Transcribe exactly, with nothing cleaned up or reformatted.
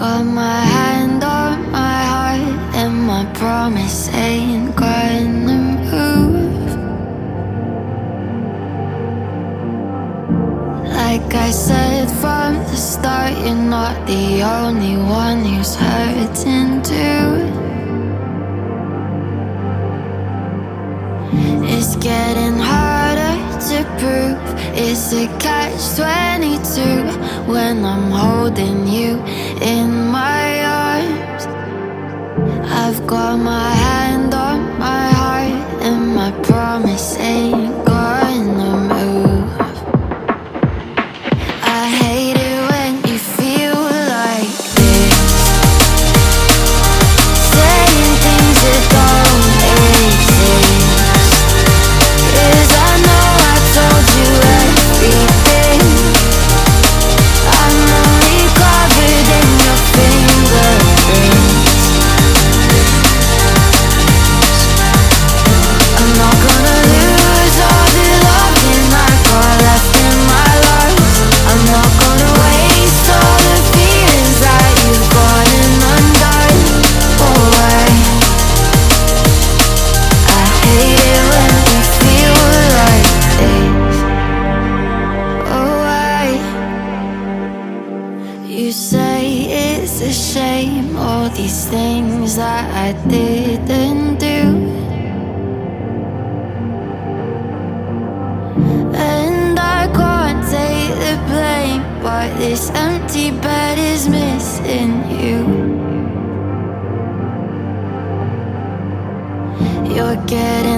got my hand on my heart, and my promise ain't gonna move. Like I said from the start, you're not the only one who's hurting too. It's getting harder to prove. It's a catch twenty-two when I'm holding you in my arms. I've got my hand on my heart, and my promise ain't gonna move. I hate it when you feel like this, saying things that don't exist. 'Cause I know I told you everything. I'm only covered in your fingerprints. I'm not gonna lose all the loving I got left in my lungs. I'm not gonna waste all the feelings that you've gotten undone. Oh, I, I hate it when you feel like this. Oh, I, you say it's a shame, all these things that I didn't do. And I can't take the blame, but this empty bed is missing you. You're getting